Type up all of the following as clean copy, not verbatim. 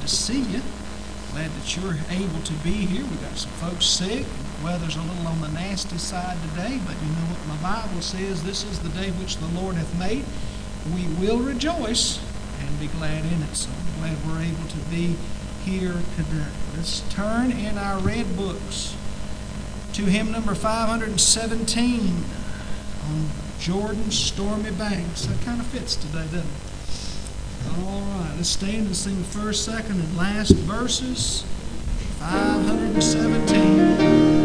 see you. Glad that you're able to be here. We've got some folks sick. The weather's a little on the nasty side today, but you know what my Bible says, this is the day which the Lord hath made. We will rejoice and be glad in it. So I'm glad we're able to be here today. Let's turn in our red books to hymn number 517 on Jordan's stormy banks. That kind of fits today, doesn't it? All right, let's stand and sing the first, second, and last verses. 517.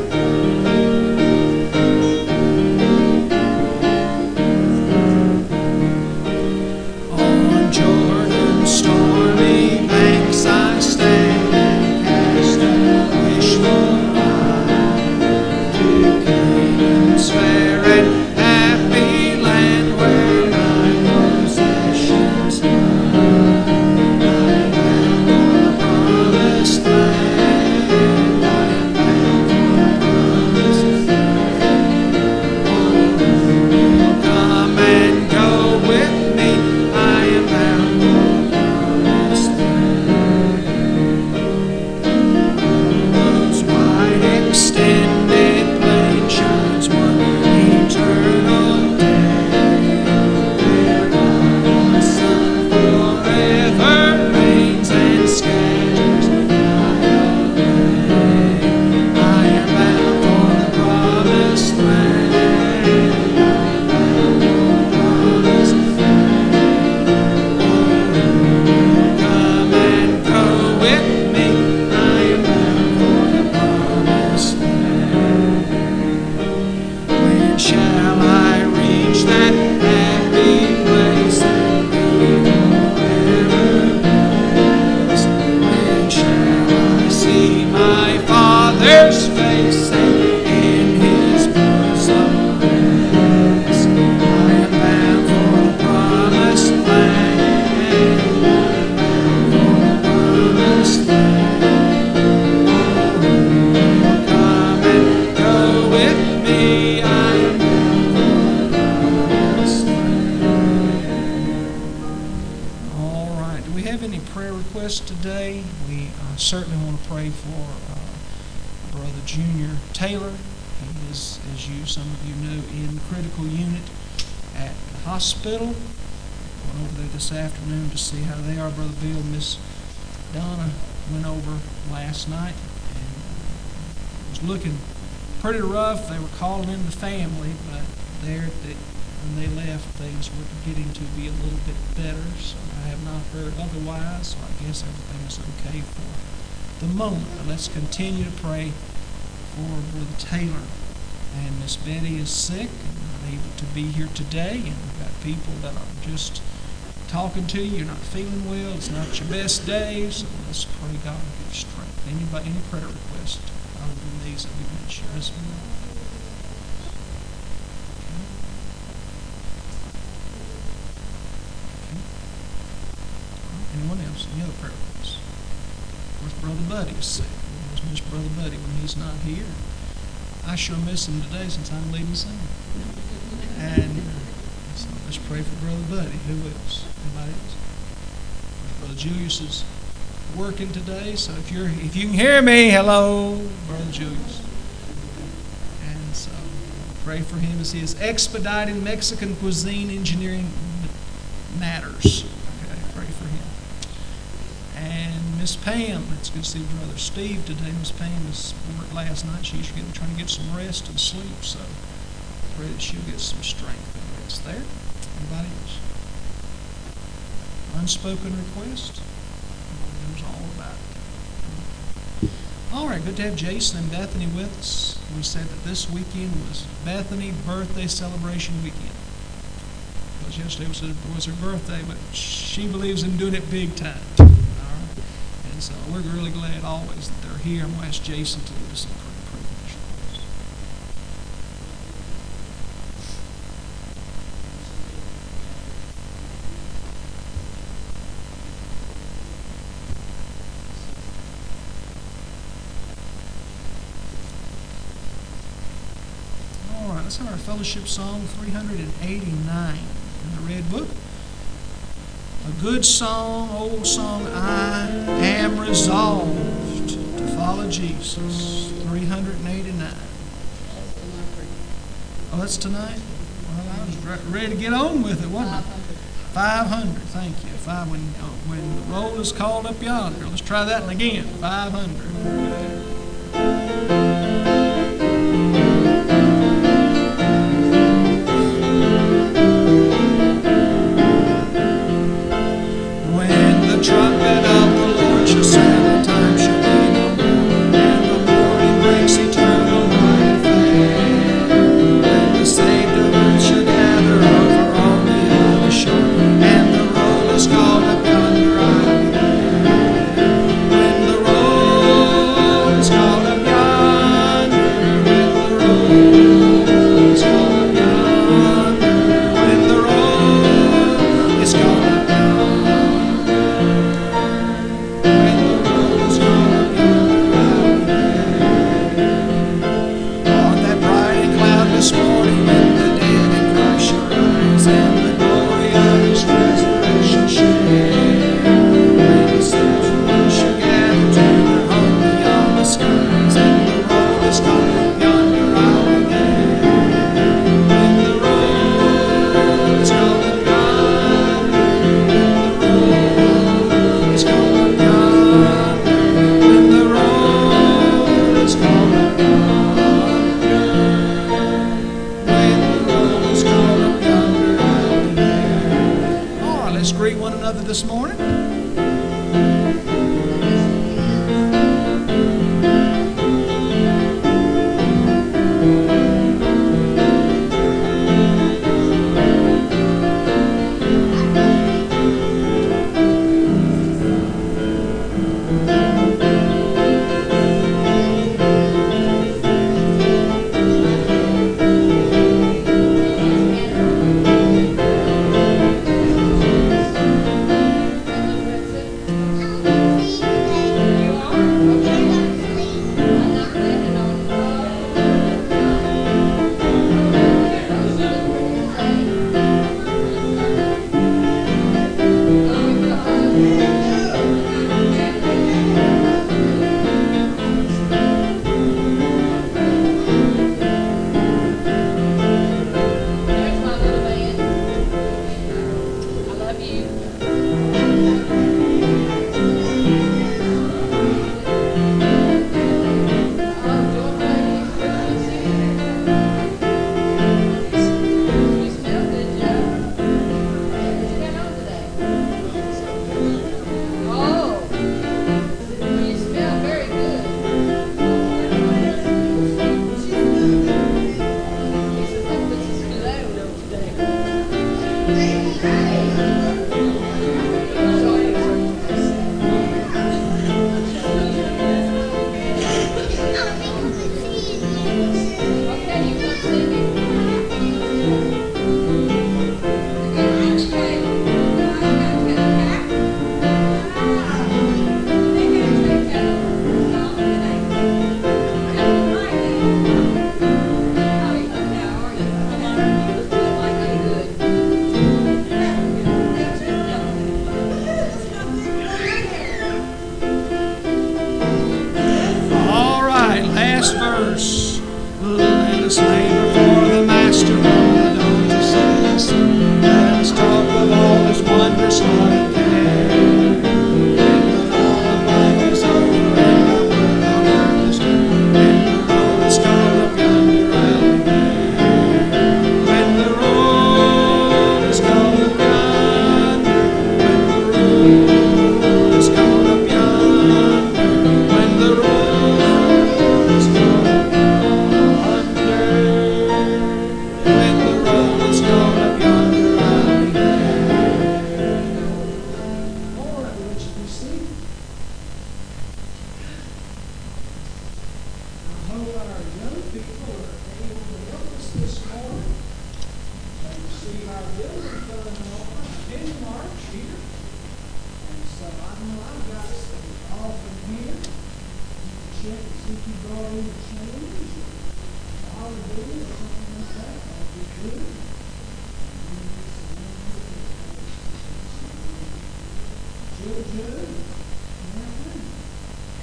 Today, we certainly want to pray for Brother Junior Taylor. He is, as some of you know, in the critical unit at the hospital. Went over there this afternoon to see how they are. Brother Bill and Miss Donna went over last night, and it was looking pretty rough. They were calling in the family, but when they left, things were getting to be a little bit better. So I have not heard otherwise, so I guess everything is okay for the moment. But let's continue to pray for Brother Taylor. And Miss Betty is sick and not able to be here today. And we've got people that are just talking to you. You're not feeling well. It's not your best day. So let's pray God will give strength. Anybody, any prayer request other than these that we've mentioned this morning? Anyone else? Any other prayer requests? Of course, Brother Buddy is sick. We always miss Brother Buddy when he's not here. I sure miss him today since I'm leading singing. And so let's pray for Brother Buddy. Who else? Anybody else? Brother Julius is working today, so if you can hear me, hello, Brother Julius. And so pray for him as he is expediting Mexican cuisine engineering matters. Pray for him. And Miss Pam, it's good to see Brother Steve today. Miss Pam was worked last night. She's trying to get some rest and sleep, so pray that she'll get some strength and rest there. Anybody else? Unspoken request? Lord knows all about it. All right, good to have Jason and Bethany with us. We said that this weekend was Bethany birthday celebration weekend. Yesterday was her birthday, but she believes in doing it big time. All right? And so we're really glad always that they're here. I'm going to ask Jason to lead us in prayer. All right, let's have our fellowship song 389. In the red book. A good song, old song, I am resolved to follow Jesus. 389. Oh, that's tonight? Well, I was ready to get on with it, wasn't I? 500. Thank you. When the roll is called up yonder. Let's try that one again. 500. Trumpet of the Lord shall sound, the time shall be no more, and the morning breaks eternal night and fair. And the saved of earth shall gather over on the other shore, and the roll is called up yonder, I'll be there. When the roll is called up yonder, when the roll is called up yonder, when the roll is called up yonder. This morning when the dead in Christ shall rise and the glory of His resurrection share, when the saints shall gather to their home beyond the skies, and the roll is called up yonder, I'll be there. When the roll is called up yonder, when the roll is called up yonder, when the roll is called up yonder. Let's greet one another this morning.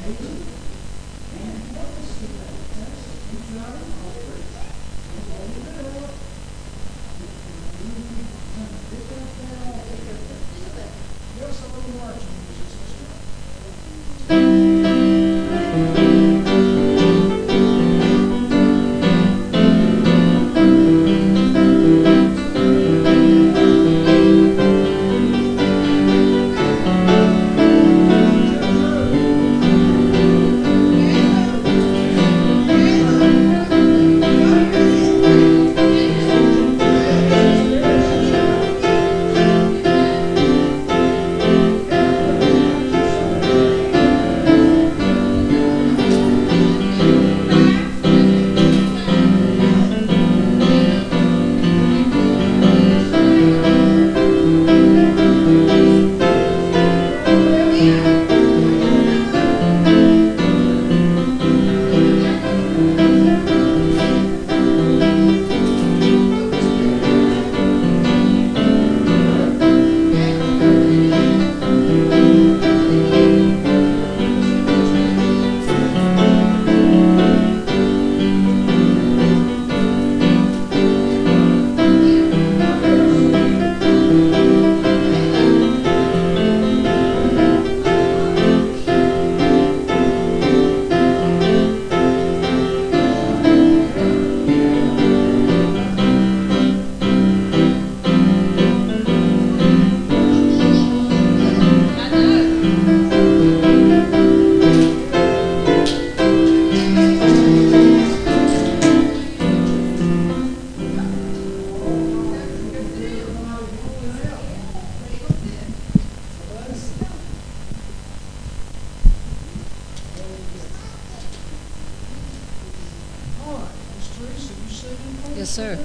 Yes, sir.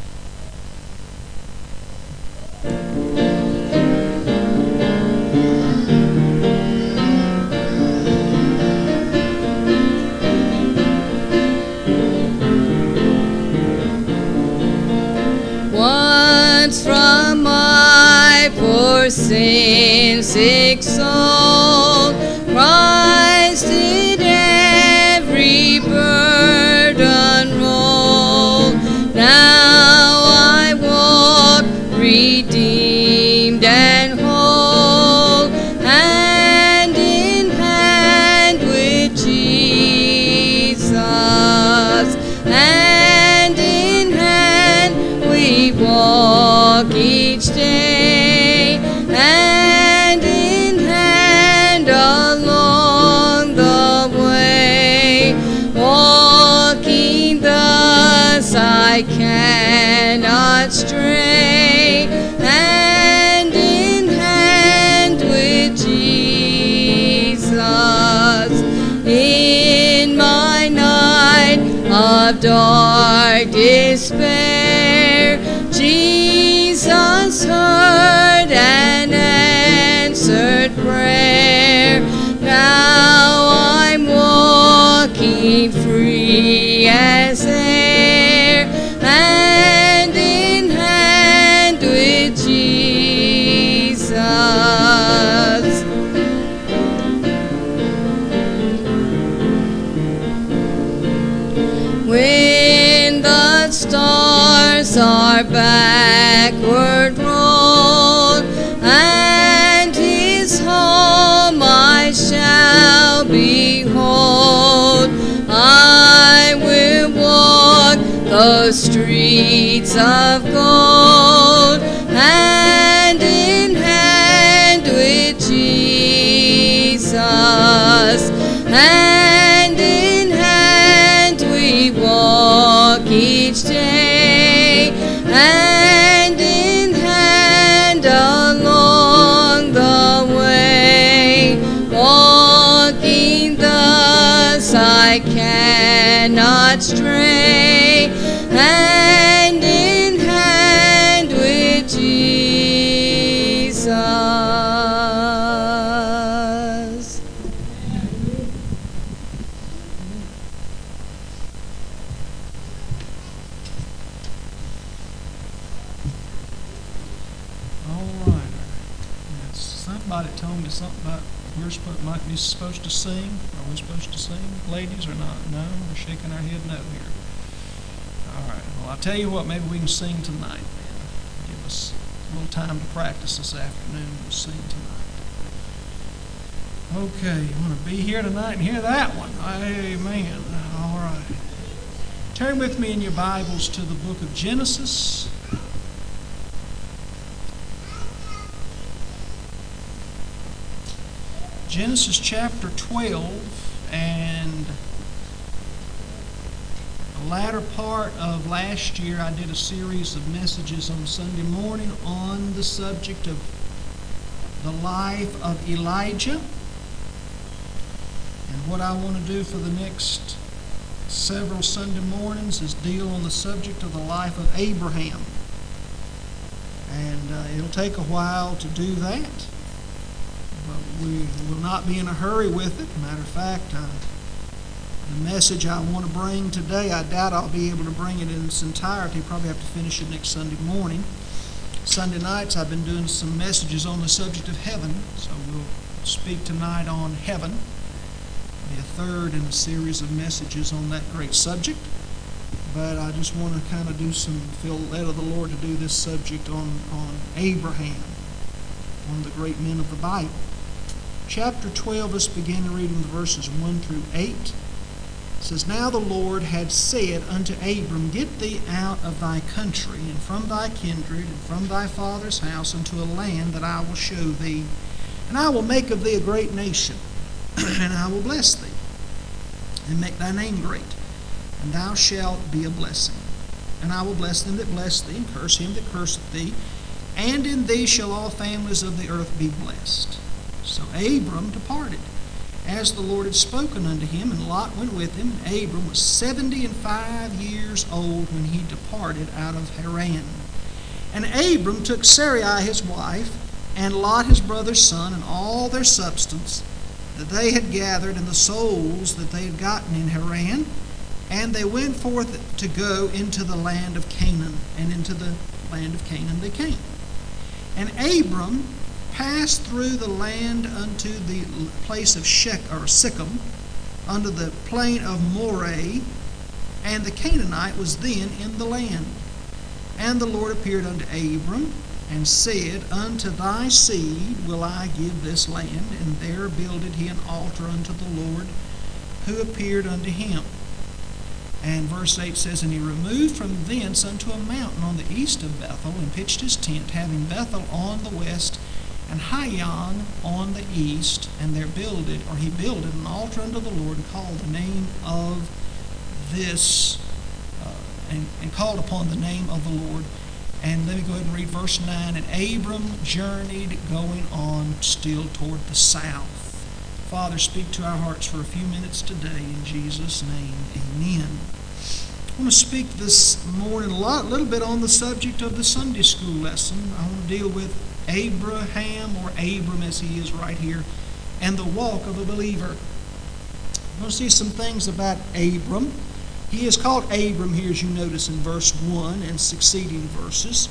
Once from my poor sin-sick soul, Christ did every burden roll. Now I walk redeemed and whole, hand in hand with Jesus. Hand in hand we walk each day, hand in hand along the way. Walking thus I cannot stray, hand in hand with Jesus. In my night of dark despair, Jesus heard and answered prayer. Now I'm walking free as air, hand in hand with Jesus. When the stars are backward rolled, and his home I shall behold, I will walk those streets of gold, hand in hand with Jesus. Hand in hand we walk each day, hand in hand along the way. Walking thus I cannot stray, hand in hand with Jesus. All right. Now, somebody told me something about Might be supposed to sing. Are we supposed to sing, ladies, or not? No, we're shaking our head no here. All right. Well, I'll tell you what. Maybe we can sing tonight. Man. Give us a little time to practice this afternoon. We'll sing tonight. Okay, you want to be here tonight and hear that one? Amen. All right. Turn with me in your Bibles to the book of Genesis. Genesis chapter 12, and the latter part of last year I did a series of messages on Sunday morning on the subject of the life of Elijah. And what I want to do for the next several Sunday mornings is deal on the subject of the life of Abraham. And it'll take a while to do that. But we will not be in a hurry with it. Matter of fact, the message I want to bring today, I doubt I'll be able to bring it in its entirety. Probably have to finish it next Sunday morning. Sunday nights I've been doing some messages on the subject of heaven, so we'll speak tonight on heaven. It'll be a third in a series of messages on that great subject. But I just want to kind of feel led of the Lord to do this subject on Abraham, one of the great men of the Bible. Chapter 12, let's begin reading the verses 1 through 8. It says, Now the Lord had said unto Abram, Get thee out of thy country, and from thy kindred, and from thy father's house, unto a land that I will show thee. And I will make of thee a great nation, and I will bless thee, and make thy name great, and thou shalt be a blessing. And I will bless them that bless thee, and curse him that curseth thee, and in thee shall all families of the earth be blessed. So Abram departed, as the Lord had spoken unto him, and Lot went with him. And Abram was 75 years old when he departed out of Haran. And Abram took Sarai his wife, and Lot his brother's son, and all their substance that they had gathered, and the souls that they had gotten in Haran, and they went forth to go into the land of Canaan, and into the land of Canaan they came. And Abram passed through the land unto the place of Sichem, unto the plain of Moreh, and the Canaanite was then in the land. And the Lord appeared unto Abram, and said, Unto thy seed will I give this land. And there builded he an altar unto the Lord, who appeared unto him. And verse 8 says, And he removed from thence unto a mountain on the east of Bethel, and pitched his tent, having Bethel on the west, and Hayan on the east. And there he builded an altar unto the Lord, and called the name of this, and called upon the name of the Lord. And let me go ahead and read verse 9. And Abram journeyed, going on still toward the south. Father, speak to our hearts for a few minutes today. In Jesus' name, amen. I want to speak this morning a little bit on the subject of the Sunday school lesson. I want to deal with Abraham, or Abram as he is right here, and the walk of a believer. I want to see some things about Abram. He is called Abram here, as you notice in verse 1 and succeeding verses,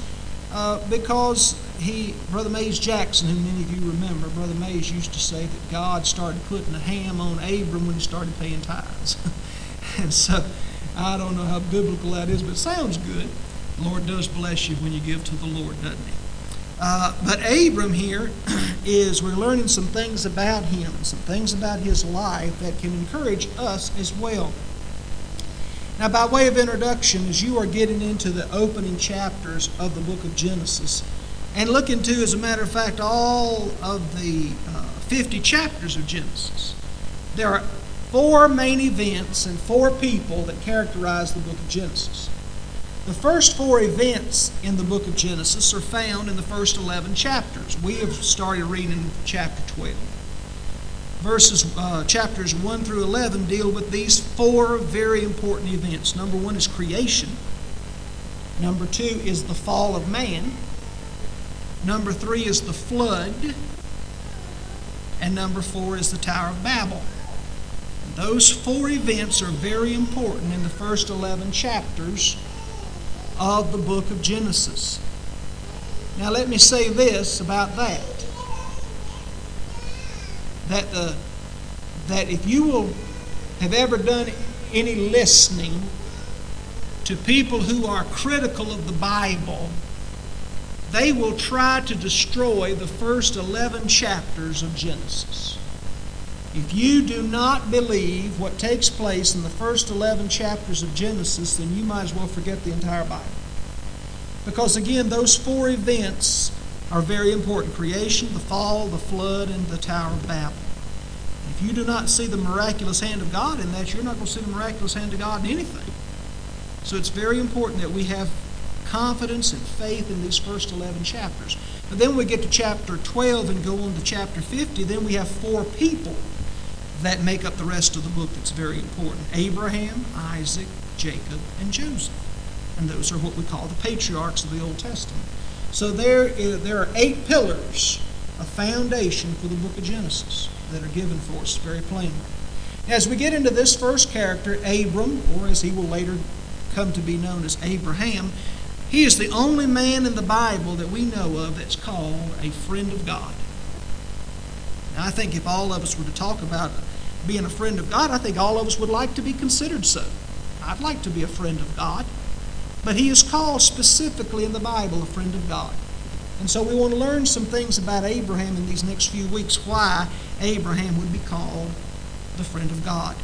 because Brother Mays Jackson, who many of you remember, Brother Mays used to say that God started putting a ham on Abram when he started paying tithes. And so, I don't know how biblical that is, but it sounds good. The Lord does bless you when you give to the Lord, doesn't he? But Abram here we're learning some things about him, some things about his life that can encourage us as well. Now, by way of introduction, as you are getting into the opening chapters of the book of Genesis, and look into, as a matter of fact, all of the 50 chapters of Genesis, there are 4 main events and 4 people that characterize the book of Genesis. The first 4 events in the book of Genesis are found in the first 11 chapters. We have started reading chapter 12. Chapters 1 through 11 deal with these 4 very important events. Number 1 is creation. Number 2 is the fall of man. Number 3 is the flood. And number 4 is the Tower of Babel. And those 4 events are very important in the first 11 chapters of the book of Genesis. Now let me say this about that. that if you will have ever done any listening to people who are critical of the Bible, they will try to destroy the first 11 chapters of Genesis. If you do not believe what takes place in the first 11 chapters of Genesis, then you might as well forget the entire Bible. Because again, those 4 events are very important: creation, the fall, the flood, and the Tower of Babel. If you do not see the miraculous hand of God in that, you're not going to see the miraculous hand of God in anything. So it's very important that we have confidence and faith in these first 11 chapters. But then we get to chapter 12 and go on to chapter 50, then we have 4 people that make up the rest of the book that's very important: Abraham, Isaac, Jacob, and Joseph. And those are what we call the patriarchs of the Old Testament. So there are 8 pillars, a foundation for the book of Genesis that are given for us very plainly. As we get into this first character, Abram, or as he will later come to be known as Abraham, he is the only man in the Bible that we know of that's called a friend of God. Now, I think if all of us were to talk about being a friend of God, I think all of us would like to be considered so. I'd like to be a friend of God. But he is called specifically in the Bible a friend of God. And so we want to learn some things about Abraham in these next few weeks, why Abraham would be called the friend of God.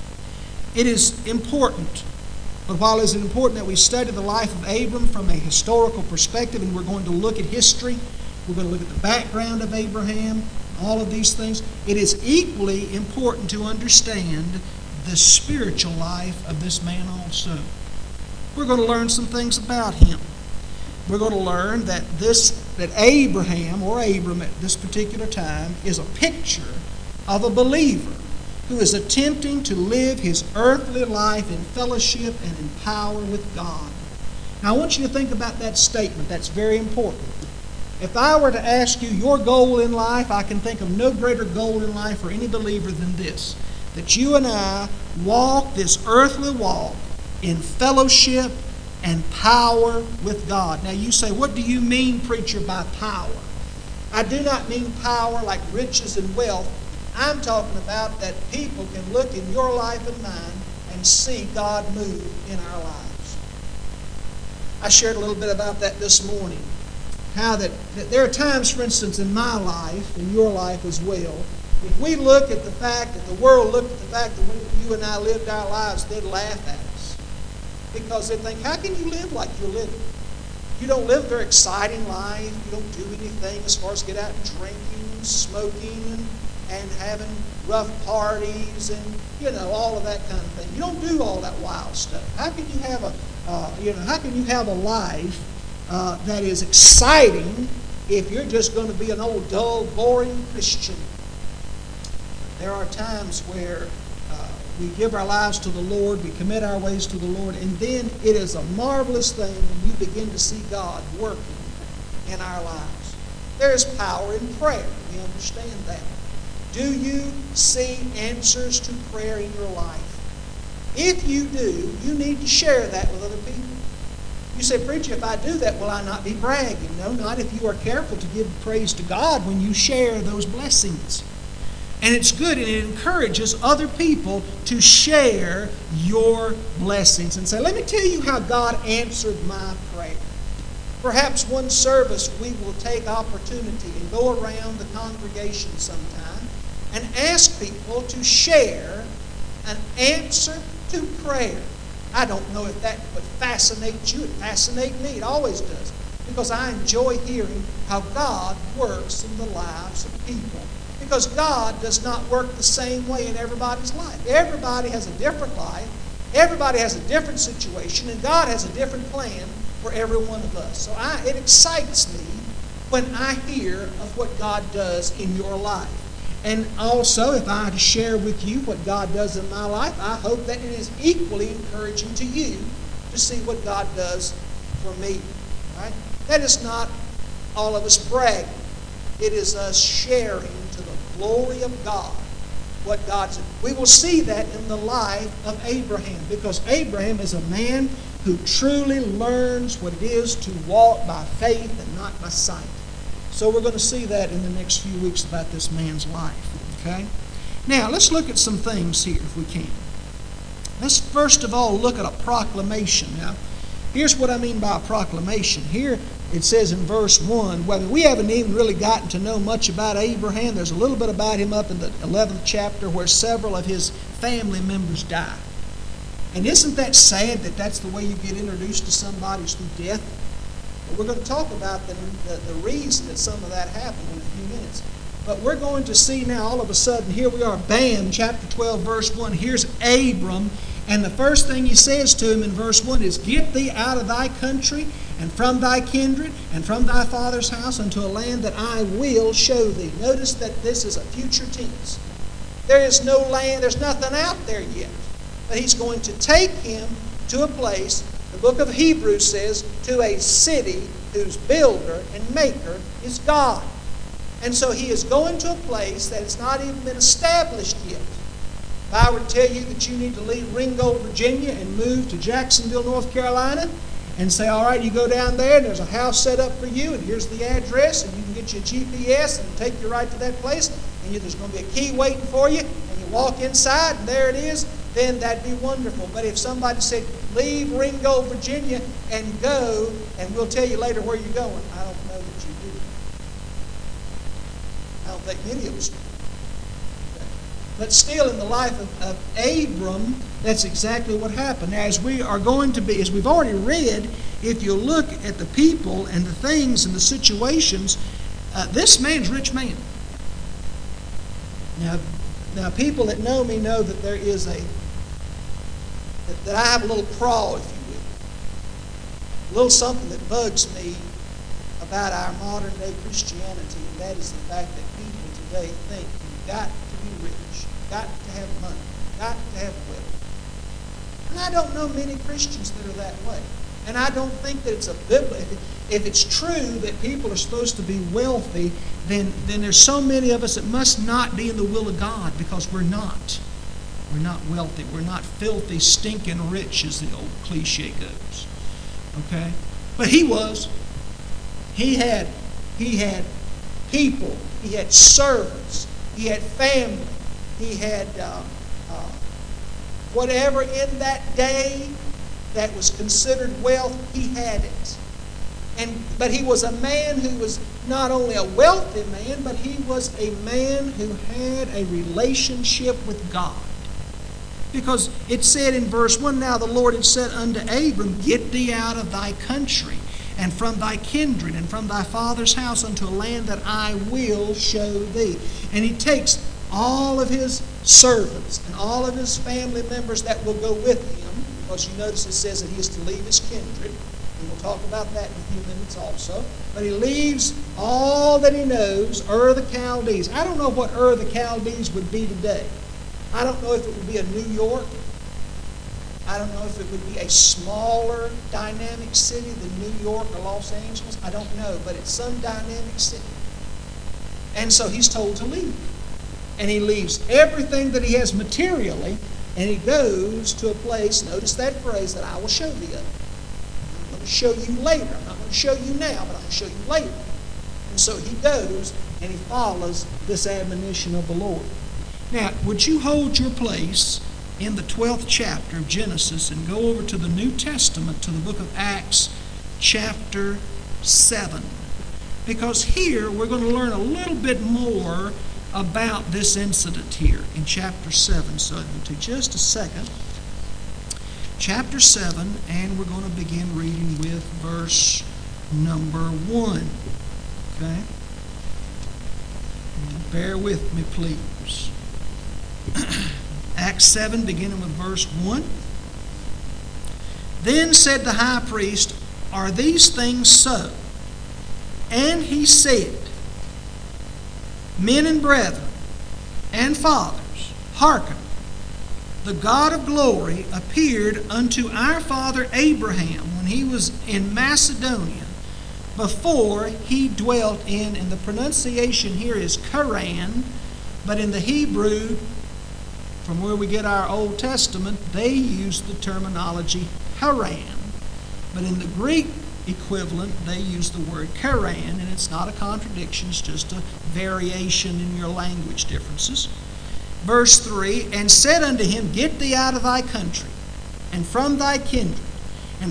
It is important, but while it is important that we study the life of Abram from a historical perspective, and we're going to look at history, we're going to look at the background of Abraham, all of these things, it is equally important to understand the spiritual life of this man also. We're going to learn some things about him. We're going to learn that Abraham, or Abram at this particular time, is a picture of a believer who is attempting to live his earthly life in fellowship and in power with God. Now, I want you to think about that statement. That's very important. If I were to ask you your goal in life, I can think of no greater goal in life for any believer than this: that you and I walk this earthly walk in fellowship and power with God. Now you say, what do you mean, preacher, by power? I do not mean power like riches and wealth. I'm talking about that people can look in your life and mine and see God move in our lives. I shared a little bit about that this morning. How that there are times, for instance, in my life, in your life as well, if we look at the fact that the world looked at the fact that you and I lived our lives, they'd laugh at us. Because they think, how can you live like you're living? You don't live a very exciting life. You don't do anything as far as get out and drinking and smoking and having rough parties and, all of that kind of thing. You don't do all that wild stuff. How can you have a life that is exciting if you're just going to be an old, dull, boring Christian? There are times where we give our lives to the Lord, we commit our ways to the Lord, and then it is a marvelous thing when you begin to see God working in our lives. There is power in prayer. We understand that. Do you see answers to prayer in your life? If you do, you need to share that with other people. You say, preacher, if I do that, will I not be bragging? No, not if you are careful to give praise to God when you share those blessings. And it's good, and it encourages other people to share your blessings and say, let me tell you how God answered my prayer. Perhaps one service we will take opportunity and go around the congregation sometime and ask people to share an answer to prayer. I don't know if that would fascinate you. It fascinates me. It always does. Because I enjoy hearing how God works in the lives of people. Because God does not work the same way in everybody's life. Everybody has a different life. Everybody has a different situation. And God has a different plan for every one of us. So it excites me when I hear of what God does in your life. And also, if I had to share with you what God does in my life, I hope that it is equally encouraging to you to see what God does for me. Right? That is not all of us bragging. It is us sharing to the glory of God what God said. We will see that in the life of Abraham, because Abraham is a man who truly learns what it is to walk by faith and not by sight. So we're going to see that in the next few weeks about this man's life. Okay? Now, let's look at some things here if we can. Let's first of all look at a proclamation. Now, here's what I mean by a proclamation. Here it says in verse 1, well, we haven't even really gotten to know much about Abraham. There's a little bit about him up in the 11th chapter where several of his family members die. And isn't that sad that that's the way you get introduced to somebody is through death? But we're going to talk about the reason that some of that happened in a few minutes. But we're going to see now all of a sudden, here we are, bam, chapter 12, verse 1. Here's Abram, and the first thing he says to him in verse 1 is, "Get thee out of thy country, and from thy kindred, and from thy father's house, unto a land that I will show thee." Notice that this is a future tense. There is no land, there's nothing out there yet. But he's going to take him to a place, the book of Hebrews says, to a city whose builder and maker is God. And so he is going to a place that has not even been established yet. If I were to tell you that you need to leave Ringgold, Virginia and move to Jacksonville, North Carolina, and say, all right, you go down there and there's a house set up for you and here's the address and you can get your GPS and take you right to that place and there's going to be a key waiting for you and you walk inside and there it is, then that'd be wonderful. But if somebody said, leave Ringgold, Virginia and go, and we'll tell you later where you're going, I don't know that you do. I don't think many of us do. Okay. But still, in the life of Abram, that's exactly what happened. Now, as we are going to be, as we've already read, if you look at the people and the things and the situations, this man's a rich man. Now, people that know me know that there is that I have a little crawl, if you will. A little something that bugs me about our modern day Christianity, and that is the fact that people today think you've got to be rich, you've got to have money, you've got to have wealth. And I don't know many Christians that are that way. And I don't think that it's a biblical. If it's true that people are supposed to be wealthy, then there's so many of us that must not be in the will of God because we're not. We're not wealthy. We're not filthy, stinking rich, as the old cliche goes. Okay? But he was. He had people. He had servants. He had family. He had whatever in that day that was considered wealth, he had it. But he was a man who was not only a wealthy man, but he was a man who had a relationship with God. Because it said in verse 1, now the Lord had said unto Abram, get thee out of thy country, and from thy kindred, and from thy father's house, unto a land that I will show thee. And he takes all of his servants and all of his family members that will go with him, because you notice it says that he is to leave his kindred. And we'll talk about that in a few minutes also. But he leaves all that he knows, Ur of the Chaldees. I don't know what Ur of the Chaldees would be today. I don't know if it would be a New York. I don't know if it would be a smaller dynamic city than New York or Los Angeles. I don't know, but it's some dynamic city. And so he's told to leave. And he leaves everything that he has materially, and he goes to a place, notice that phrase, that I will show thee of. I'm going to show you later. I'm not going to show you now, but I'm going to show you later. And so he goes, and he follows this admonition of the Lord. Now, would you hold your place in the 12th chapter of Genesis and go over to the New Testament, to the book of Acts, chapter 7? Because here we're going to learn a little bit more about this incident here in chapter 7. So to just a second. Chapter 7, and we're going to begin reading with verse number 1. Okay? Bear with me, please. Acts 7, beginning with verse 1. Then said the high priest, are these things so? And he said, men and brethren and fathers, hearken. The God of glory appeared unto our father Abraham when he was in Macedonia, before he dwelt in, and the pronunciation here is Charan, but in the Hebrew, from where we get our Old Testament, they use the terminology Haran. But in the Greek equivalent, they use the word Charan, and it's not a contradiction, it's just a variation in your language differences. Verse 3, and said unto him, Get thee out of thy country, and from thy kindred, and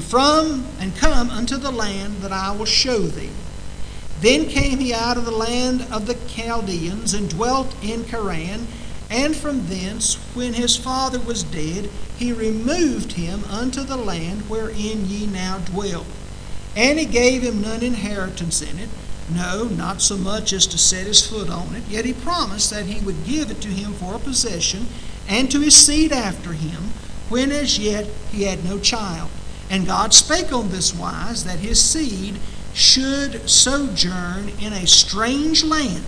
come unto the land that I will show thee. Then came he out of the land of the Chaldeans, and dwelt in Charan, and from thence, when his father was dead, he removed him unto the land wherein ye now dwell. And he gave him none inheritance in it, no, not so much as to set his foot on it, yet he promised that he would give it to him for a possession, and to his seed after him, when as yet he had no child. And God spake on this wise, that his seed should sojourn in a strange land,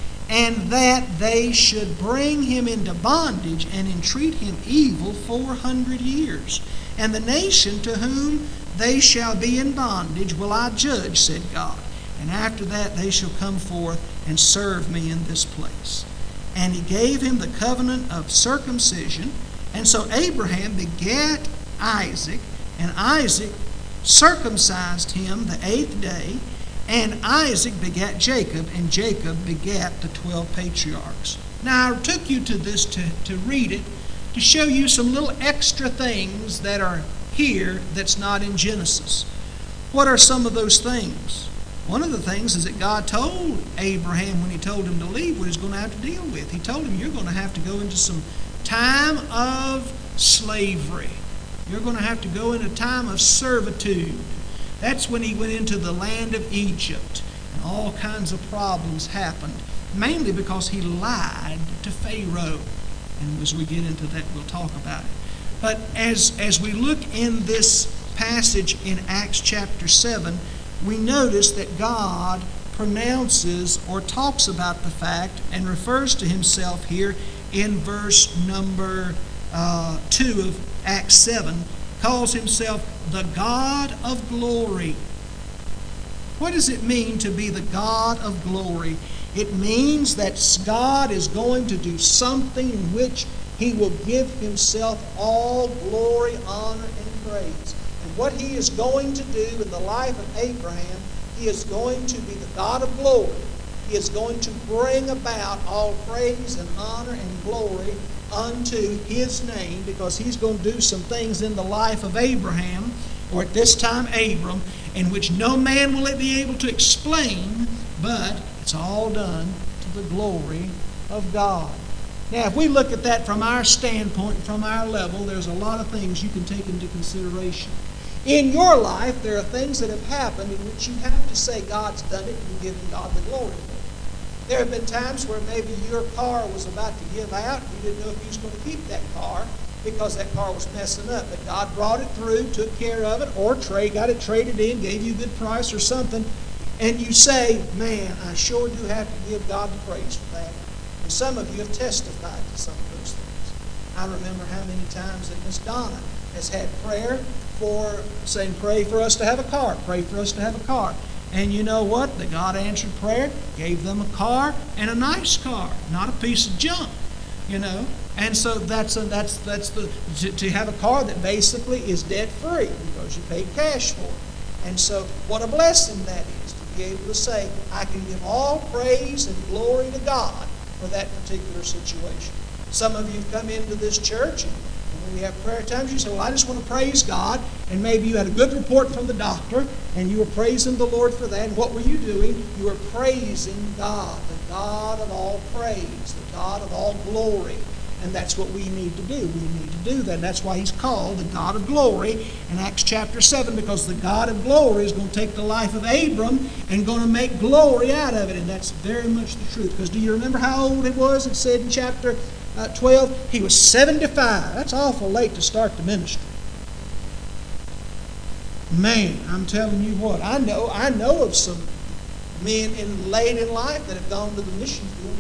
and that they should bring him into bondage, and entreat him evil 400 years. And the nation to whom they shall be in bondage will I judge, said God. And after that they shall come forth and serve me in this place. And he gave him the covenant of circumcision. And so Abraham begat Isaac, and Isaac circumcised him the 8th day. And Isaac begat Jacob, and Jacob begat the 12 patriarchs. Now I took you to this to read it, to show you some little extra things that are here that's not in Genesis. What are some of those things? One of the things is that God told Abraham when he told him to leave what he's going to have to deal with. He told him, you're going to have to go into some time of slavery. You're going to have to go into a time of servitude. That's when he went into the land of Egypt. And all kinds of problems happened, mainly because he lied to Pharaoh. And as we get into that, we'll talk about it. But as we look in this passage in Acts chapter 7, we notice that God pronounces or talks about the fact and refers to himself here in verse number 2 of Acts 7, calls himself the God of glory. What does it mean to be the God of glory? It means that God is going to do something in which he will give himself all glory, honor, and praise. And what he is going to do in the life of Abraham, he is going to be the God of glory. He is going to bring about all praise and honor and glory unto his name, because he's going to do some things in the life of Abraham, or at this time Abram, in which no man will be able to explain, but it's all done to the glory of God. Now, if we look at that from our standpoint, from our level, there's a lot of things you can take into consideration. In your life, there are things that have happened in which you have to say God's done it and you're giving God the glory for it. There have been times where maybe your car was about to give out. You didn't know if you was going to keep that car because that car was messing up. But God brought it through, took care of it, or got it traded in, gave you a good price or something. And you say, man, I sure do have to give God the praise for that. And some of you have testified to some of those things. I remember how many times that Miss Donna has had prayer for saying, pray for us to have a car, pray for us to have a car. And you know what? That God answered prayer, gave them a car, and a nice car, not a piece of junk, you know. And so that's to have a car that basically is debt free because you paid cash for it. And so what a blessing that is to be able to say, I can give all praise and glory to God for that particular situation. Some of you have come into this church, and when we have prayer times, you say, well, I just want to praise God. And maybe you had a good report from the doctor, and you were praising the Lord for that. And what were you doing? You were praising God, the God of all praise, the God of all glory. And that's what we need to do. We need to do that. And that's why he's called the God of glory in Acts chapter 7, because the God of glory is going to take the life of Abram and going to make glory out of it. And that's very much the truth. Because do you remember how old it was? It said in chapter 12, he was 75. That's awful late to start the ministry. Man, I'm telling you what, I know of some men late in life that have gone to the mission field.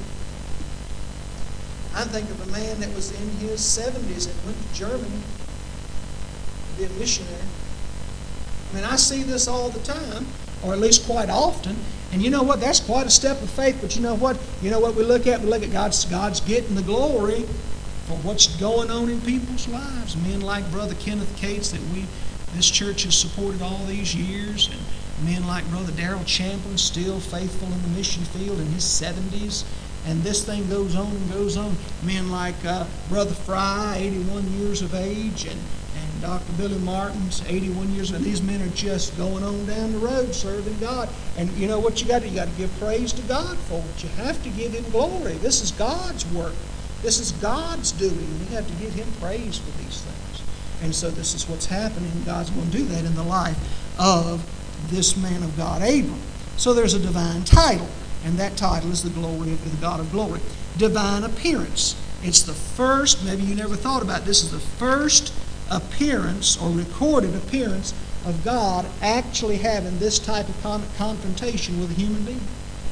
I think of a man that was in his 70s and went to Germany to be a missionary. I mean, I see this all the time, or at least quite often. And you know what? That's quite a step of faith. But you know what? You know what we look at? We look at God's getting the glory for what's going on in people's lives. Men like Brother Kenneth Cates that this church has supported all these years, Men like Brother Darrell Champlin, still faithful in the mission field in his 70s. And this thing goes on and goes on. Men like Brother Fry, 81 years of age, and Dr. Billy Martin's 81 years of age. These men are just going on down the road serving God. And you know what you got to do? You got to give praise to God for it. You have to give Him glory. This is God's work. This is God's doing. We have to give Him praise for these things. And so this is what's happening. God's going to do that in the life of this man of God, Abram. So there's a divine title, and that title is the glory of the God of glory. Divine appearance. It's the first, maybe you never thought about it, this is the first appearance or recorded appearance of God actually having this type of confrontation with a human being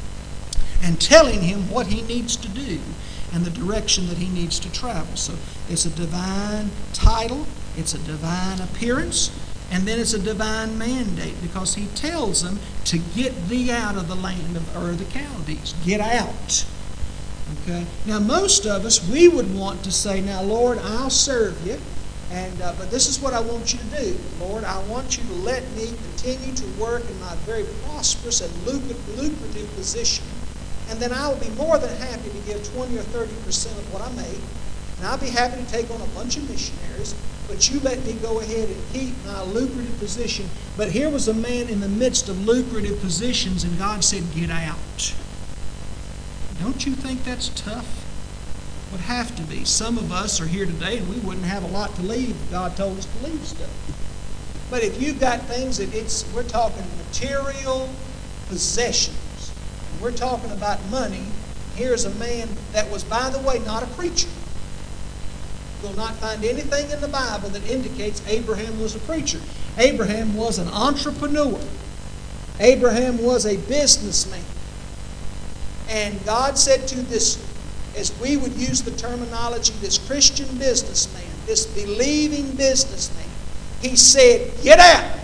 and telling him what he needs to do and the direction that he needs to travel. So it's a divine title, it's a divine appearance, and then it's a divine mandate, because he tells them to get thee out of the land of Ur the Chaldees. Get out. Okay. Now most of us, we would want to say, now Lord, I'll serve you, but this is what I want you to do. Lord, I want you to let me continue to work in my very prosperous and lucrative position, and then I will be more than happy to give 20 or 30% of what I make, and I'll be happy to take on a bunch of missionaries, but you let me go ahead and keep my lucrative position. But here was a man in the midst of lucrative positions, and God said, get out. Don't you think that's tough? Would have to be. Some of us are here today, and we wouldn't have a lot to leave if God told us to leave stuff. But if you've got things that we're talking material possessions, and we're talking about money, here's a man that was, by the way, not a preacher. You'll not find anything in the Bible that indicates Abraham was a preacher. Abraham was an entrepreneur. Abraham was a businessman. And God said to this, as we would use the terminology, this Christian businessman, this believing businessman, He said, get out.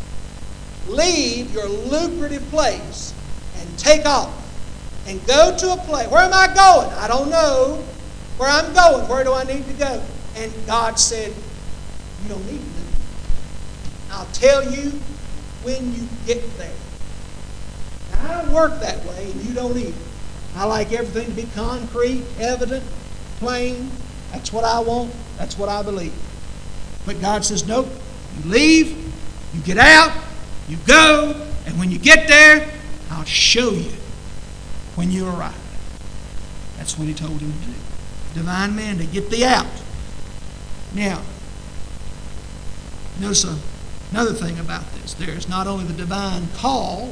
Leave your lucrative place and take off. And go to a place. Where am I going? I don't know where I'm going. Where do I need to go? And God said, you don't need to do it. I'll tell you when you get there. Now, I don't work that way, and you don't either. I like everything to be concrete, evident, plain. That's what I want. That's what I believe. But God says, nope. You leave, you get out, you go, and when you get there, I'll show you when you arrive. That's what He told him to do. Divine mandate, get thee out. Now, notice another thing about this. There's not only the divine call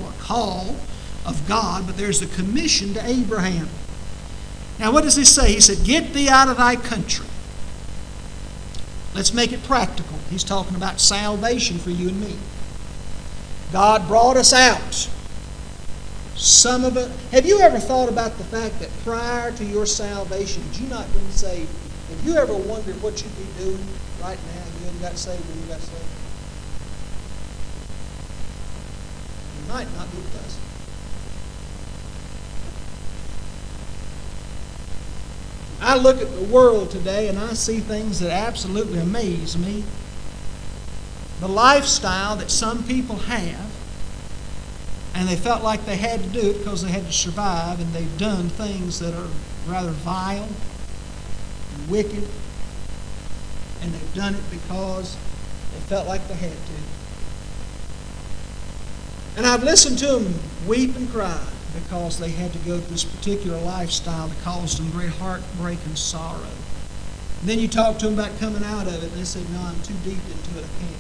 of God, but there's the commission to Abraham. Now, what does He say? He said, get thee out of thy country. Let's make it practical. He's talking about salvation for you and me. God brought us out. Some of it. Have you ever thought about the fact that prior to your salvation, had you not been saved? Have you ever wondered what you'd be doing right now if you hadn't got saved when you got saved? You might not be blessed. I look at the world today and I see things that absolutely amaze me. The lifestyle that some people have, and they felt like they had to do it because they had to survive, and they've done things that are rather vile and wicked, and they've done it because they felt like they had to. And I've listened to them weep and cry because they had to go through this particular lifestyle that caused them great heartbreak and sorrow. And then you talk to them about coming out of it, and they say, no, I'm too deep into it, I can't.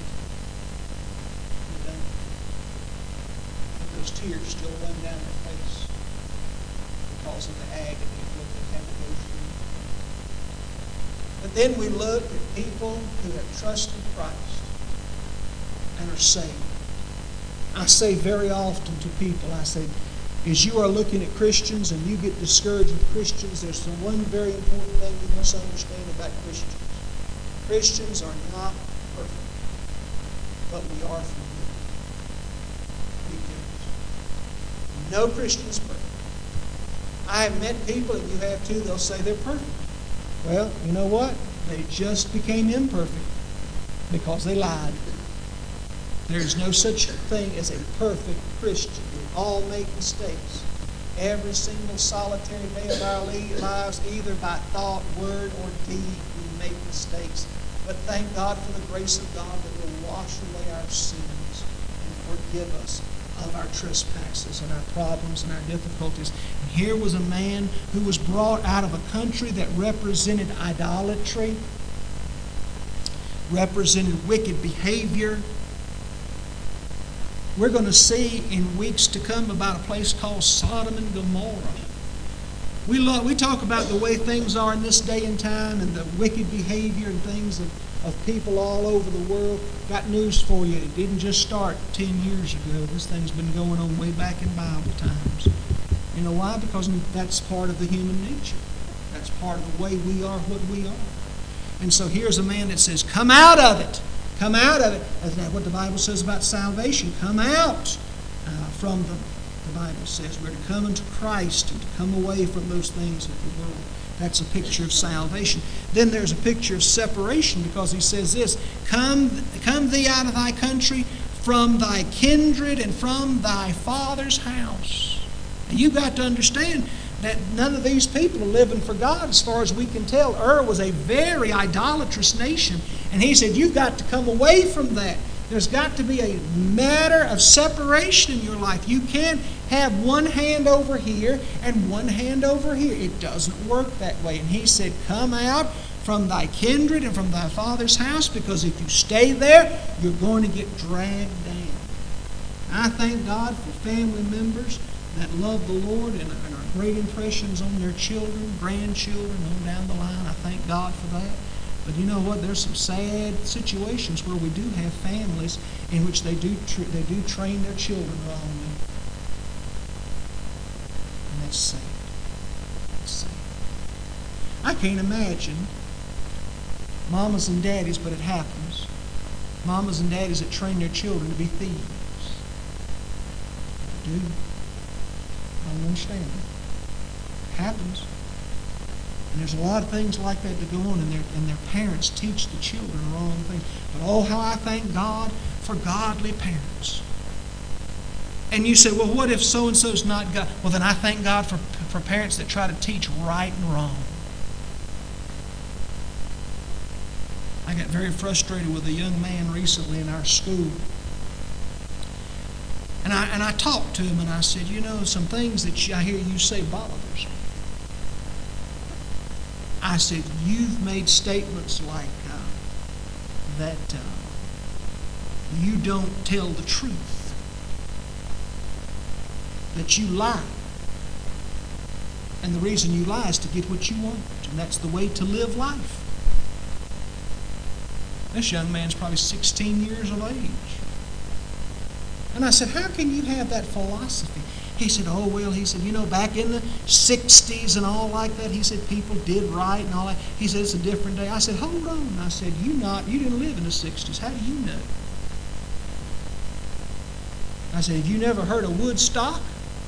Those tears still run down their face because of the agony of what they had to go through. But then we look at people who have trusted Christ and are saved. I say very often to people, I say, as you are looking at Christians and you get discouraged with Christians, there's the one very important thing you must understand about Christians. Christians are not perfect, but we are forgiven. No Christian is perfect. I have met people, and you have too, they'll say they're perfect. Well, you know what? They just became imperfect because they lied. There's no such thing as a perfect Christian. We all make mistakes. Every single solitary day of our lives, either by thought, word, or deed, we make mistakes. But thank God for the grace of God that will wash away our sins and forgive us of our trespasses and our problems and our difficulties. And here was a man who was brought out of a country that represented idolatry, represented wicked behavior. We're going to see in weeks to come about a place called Sodom and Gomorrah. We talk about the way things are in this day and time and the wicked behavior and things of people all over the world. Got news for you. It didn't just start 10 years ago. This thing's been going on way back in Bible times. You know why? Because that's part of the human nature. That's part of the way we are what we are. And so here's a man that says, come out of it. Come out of it. That's what the Bible says about salvation. Come out from the Bible says. We're to come into Christ and to come away from those things of the world. That's a picture of salvation. Then there's a picture of separation, because he says this, Come thee out of thy country, from thy kindred, and from thy father's house. And you've got to understand that none of these people are living for God as far as we can tell. Was a very idolatrous nation. And he said, you've got to come away from that. There's got to be a matter of separation in your life. You can't have one hand over here and one hand over here. It doesn't work that way. And he said, come out from thy kindred and from thy father's house, because if you stay there, you're going to get dragged down. I thank God for family members that love the Lord and are great impressions on their children, grandchildren, on down the line. I thank God for that. But you know what? There's some sad situations where we do have families in which they do train their children wrongly. And that's sad. That's sad. I can't imagine mamas and daddies, but it happens. Mamas and daddies that train their children to be thieves. They do. I don't understand it. It happens. And there's a lot of things like that that go on, and their parents teach the children wrong things. But oh, how I thank God for godly parents. And you say, well, what if so-and-so's not God? Well, then I thank God for parents that try to teach right and wrong. I got very frustrated with a young man recently in our school. And I talked to him, and I said, you know, some things that I hear you say bothers me. I said, you've made statements like that you don't tell the truth, that you lie. And the reason you lie is to get what you want, and that's the way to live life. This young man's probably 16 years of age. And I said, how can you have that philosophy? He said, oh, well, he said, you know, back in the 60s and all like that, he said, people did right and all that. He said, it's a different day. I said, hold on. I said, you didn't live in the 60s. How do you know? I said, have you never heard of Woodstock?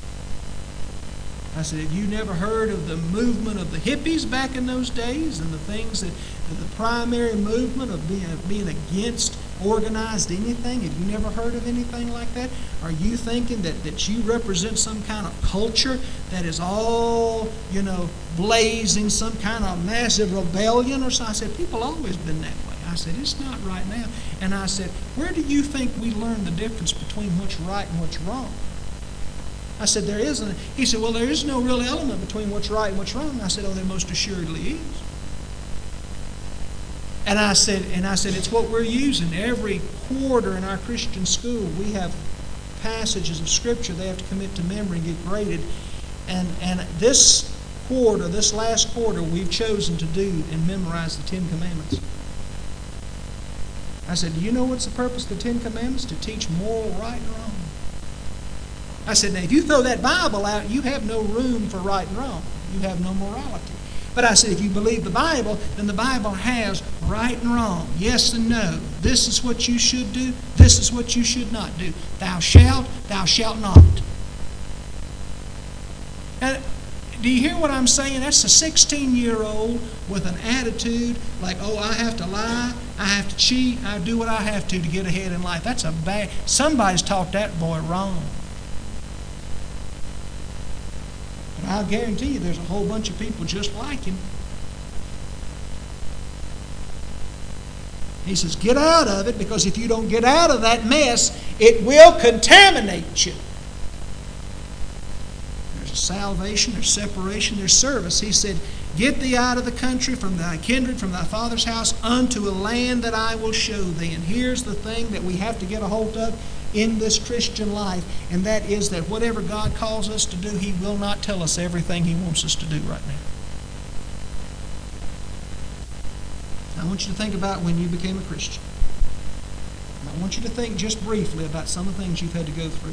I said, have you never heard of the movement of the hippies back in those days and the things that the primary movement of being against organized anything? Have you never heard of anything like that? Are you thinking that you represent some kind of culture that is all, you know, blazing some kind of massive rebellion or something? I said, people always been that way. I said, it's not right now. And I said, where do you think we learn the difference between what's right and what's wrong? I said, there isn't. He said, well, there is no real element between what's right and what's wrong. I said, oh, there most assuredly is. And I said, it's what we're using. Every quarter in our Christian school, we have passages of Scripture they have to commit to memory and get graded. And this last quarter, we've chosen to do and memorize the Ten Commandments. I said, do you know what's the purpose of the Ten Commandments? To teach moral right and wrong. I said, now, if you throw that Bible out, you have no room for right and wrong. You have no morality. But I said, if you believe the Bible, then the Bible has right and wrong, yes and no. This is what you should do. This is what you should not do. Thou shalt not. Do you hear what I'm saying? That's a 16-year-old with an attitude like, oh, I have to lie, I have to cheat, I do what I have to get ahead in life. That's a bad... Somebody's taught that boy wrong. But I'll guarantee you there's a whole bunch of people just like him. He says, get out of it, because if you don't get out of that mess, it will contaminate you. There's salvation, there's separation, there's service. He said, get thee out of the country, from thy kindred, from thy father's house, unto a land that I will show thee. And here's the thing that we have to get a hold of in this Christian life, and that is that whatever God calls us to do, He will not tell us everything He wants us to do right now. I want you to think about when you became a Christian. And I want you to think just briefly about some of the things you've had to go through.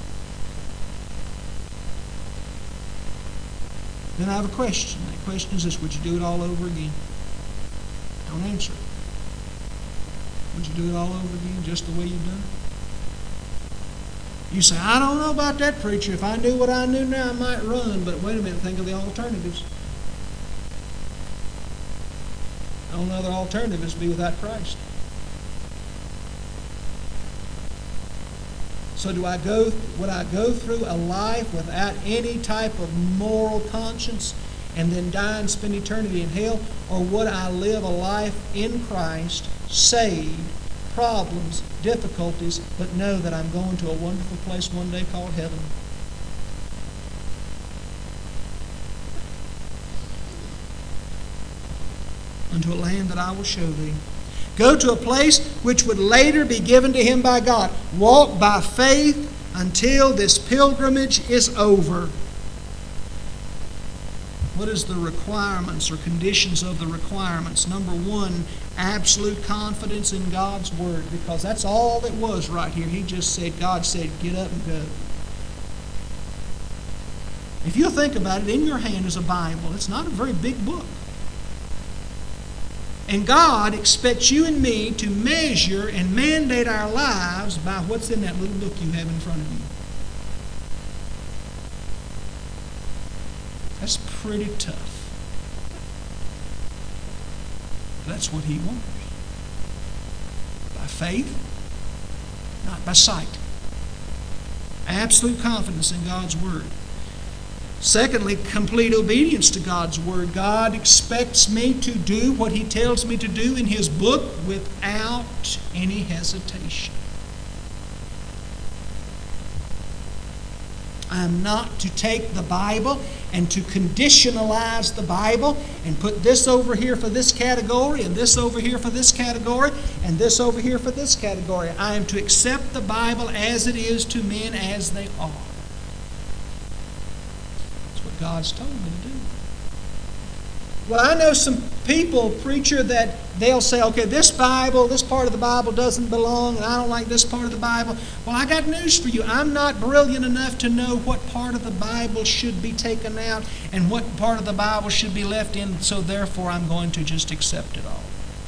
Then I have a question. That question is this: would you do it all over again? Don't answer it. Would you do it all over again just the way you've done it? You say, I don't know about that, preacher. If I knew what I knew now, I might run. But wait a minute, think of the alternatives. The only other alternative is to be without Christ. So would I go through a life without any type of moral conscience and then die and spend eternity in hell? Or would I live a life in Christ, saved, problems, difficulties, but know that I'm going to a wonderful place one day called heaven? Unto a land that I will show thee. Go to a place which would later be given to him by God. Walk by faith until this pilgrimage is over. What is the requirements or conditions of the requirements? Number one, absolute confidence in God's Word, because that's all that was right here. He just said, God said, get up and go. If you think about it, in your hand is a Bible. It's not a very big book. And God expects you and me to measure and mandate our lives by what's in that little book you have in front of you. That's pretty tough. That's what He wants. By faith, not by sight. Absolute confidence in God's Word. Secondly, complete obedience to God's Word. God expects me to do what He tells me to do in His book without any hesitation. I'm not to take the Bible and to conditionalize the Bible and put this over here for this category and this over here for this category and this over here for this category. I am to accept the Bible as it is to men as they are. God's told me to do. Well, I know some people, preacher, that they'll say, okay, this part of the Bible doesn't belong, and I don't like this part of the Bible. Well, I got news for you. I'm not brilliant enough to know what part of the Bible should be taken out and what part of the Bible should be left in, so therefore I'm going to just accept it all.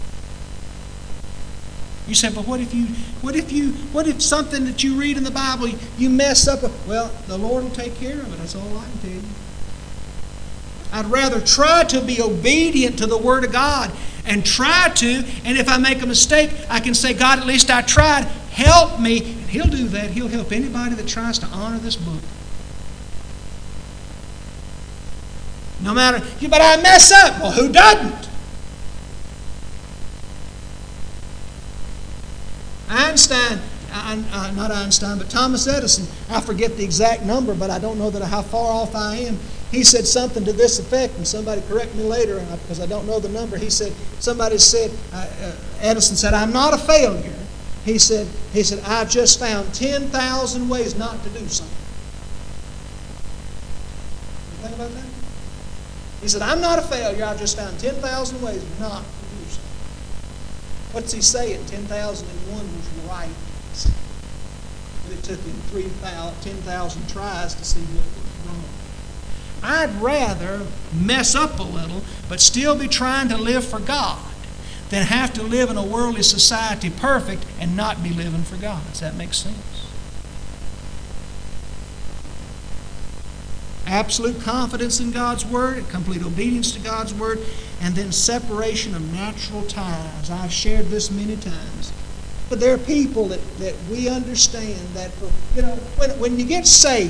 You say, but what if something that you read in the Bible, you mess up? Well, the Lord will take care of it. That's all I can tell you. I'd rather try to be obedient to the Word of God and and if I make a mistake, I can say, God, at least I tried. Help me. And He'll do that. He'll help anybody that tries to honor this book. No matter, but I mess up. Well, who doesn't? Thomas Edison, I forget the exact number, but I don't know how far off I am. He said something to this effect, and somebody correct me later because I don't know the number. Edison said, I'm not a failure. He said, I've just found 10,000 ways not to do something. You think about that? He said, I'm not a failure. I've just found 10,000 ways not to do something. What's he saying? 10,001 was right. But it took him 10,000 tries to see what was wrong. I'd rather mess up a little, but still be trying to live for God, than have to live in a worldly society perfect and not be living for God. Does that make sense? absolute confidence in God's Word, complete obedience to God's Word, and then separation of natural ties. I've shared this many times. But there are people that we understand that, when you get saved,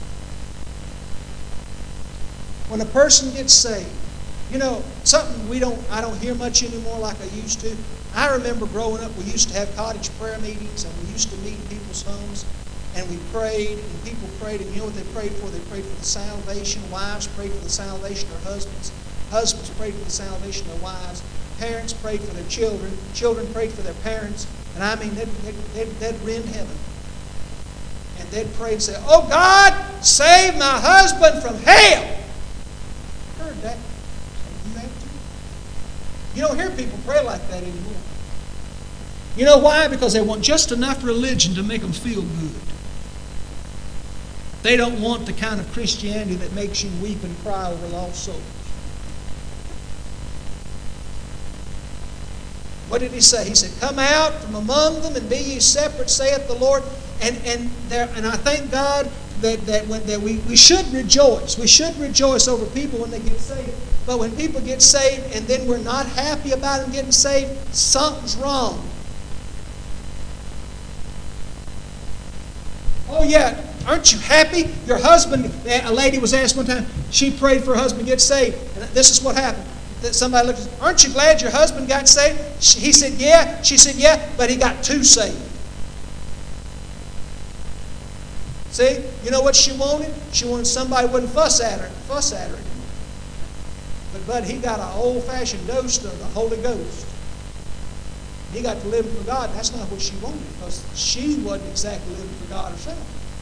when a person gets saved, something I don't hear much anymore like I used to. I remember growing up, we used to have cottage prayer meetings, and we used to meet in people's homes, and we prayed, and people prayed, and you know what they prayed for? They prayed for the salvation. Wives prayed for the salvation of their husbands. Husbands prayed for the salvation of their wives. Parents prayed for their children. Children prayed for their parents. And I mean, they'd rend heaven. And they'd pray and say, "Oh God, save my husband from hell." Heard that? You have to. You don't hear people pray like that anymore. You know why? Because they want just enough religion to make them feel good. They don't want the kind of Christianity that makes you weep and cry over lost souls. What did he say? He said, "Come out from among them and be ye separate, saith the Lord." And I thank God that we should rejoice. We should rejoice over people when they get saved. But when people get saved and then we're not happy about them getting saved, something's wrong. Oh yeah, aren't you happy? Your husband, a lady was asked one time, she prayed for her husband to get saved. And this is what happened. Somebody looked at her, "Aren't you glad your husband got saved?" He said, "Yeah." She said, "Yeah, but he got two saved." See, you know what she wanted? She wanted somebody who wouldn't fuss at her anymore. But he got an old-fashioned dose of the Holy Ghost. He got to live for God. That's not what she wanted, because she wasn't exactly living for God herself.